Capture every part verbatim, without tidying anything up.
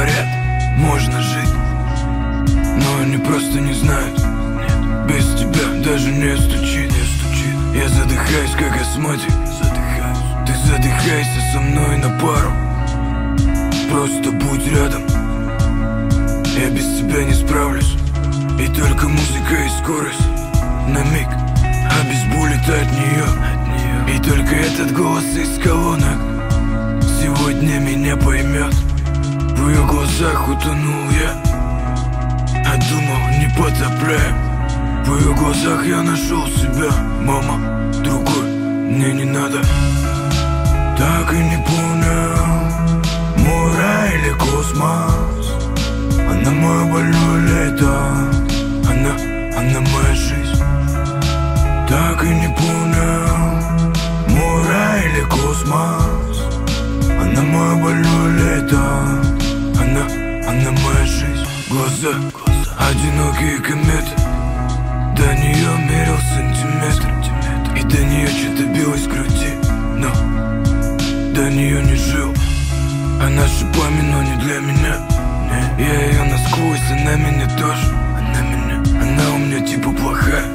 говорят, можно жить, но они просто не знают. Без тебя даже не стучит, не стучит. Я задыхаюсь, как астматик. Задыхаюсь. Ты задыхайся со мной на пару. Просто будь рядом. Я без тебя не справлюсь. И только музыка и скорость на миг обезболит от нее, от нее. И только этот голос из колонок сегодня меня поймет. В ее глазах утонул я, а думал, не потопляем. В ее глазах я нашел себя. Мама, другой мне не надо. Так и не понял, мой рай или космос. Она мое больное лето, Она, она моя жизнь. Так и не понял, мой рай или космос. Она мое больное лето, Она, она моя жизнь. Глаза, глаза, одинокие кометы. До нее мерил сантиметр, и до нее что-то билось в груди. Но до нее не жил. Она шипами, но не для меня. Я ее насквозь, она меня тоже. Она меня, она у меня типа плохая,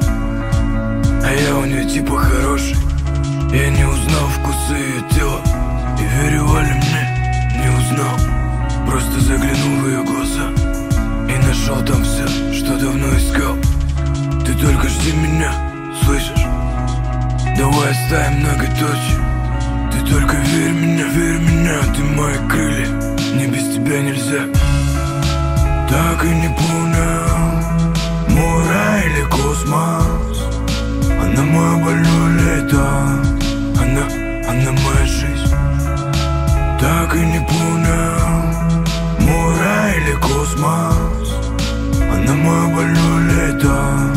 а я у нее типа хороший. Я не узнал вкуса ее тела, и верила ли мне, не узнал. Просто заглянул в ее глаза и нашел там все, что давно искал. Ты только жди меня, слышишь? Давай оставим многоточие. Ты только верь меня, верь меня. Ты мои крылья, мне без тебя нельзя. Так и не понял, мой рай или космос. Она мое больное лето, Она, она моя жизнь. Так и не понял, мой рай или космос. Она мое больное лето,